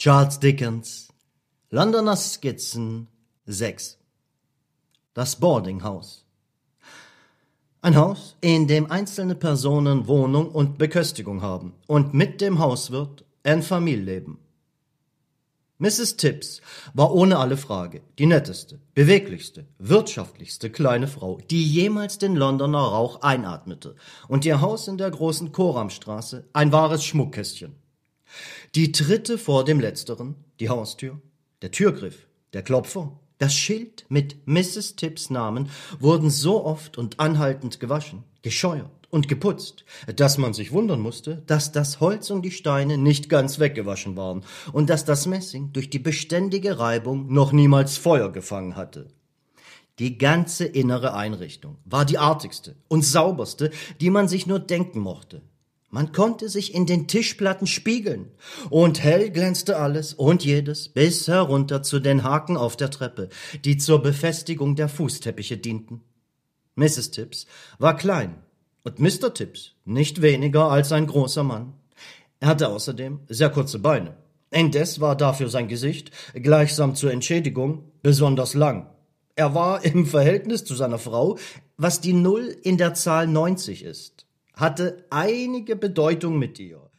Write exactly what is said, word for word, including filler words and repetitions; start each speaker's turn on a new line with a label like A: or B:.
A: Charles Dickens, Londoner Skizzen sechs. Das Boarding House. Ein Haus, in dem einzelne Personen Wohnung und Beköstigung haben und mit dem Hauswirt ein Familienleben. Misses Tibbs war ohne alle Frage die netteste, beweglichste, wirtschaftlichste kleine Frau, die jemals den Londoner Rauch einatmete, und ihr Haus in der großen Coramstraße ein wahres Schmuckkästchen. Die Tritte vor dem Letzteren, die Haustür, der Türgriff, der Klopfer, das Schild mit Misses Tibbs Namen wurden so oft und anhaltend gewaschen, gescheuert und geputzt, dass man sich wundern musste, dass das Holz und die Steine nicht ganz weggewaschen waren und dass das Messing durch die beständige Reibung noch niemals Feuer gefangen hatte. Die ganze innere Einrichtung war die artigste und sauberste, die man sich nur denken mochte. Man konnte sich in den Tischplatten spiegeln, und hell glänzte alles und jedes bis herunter zu den Haken auf der Treppe, die zur Befestigung der Fußteppiche dienten. Misses Tibbs war klein und Mister Tibbs nicht weniger als ein großer Mann. Er hatte außerdem sehr kurze Beine. Indes war dafür sein Gesicht, gleichsam zur Entschädigung, besonders lang. Er war im Verhältnis zu seiner Frau, was die Null in der Zahl neunzig ist, hatte einige Bedeutung mit ihr.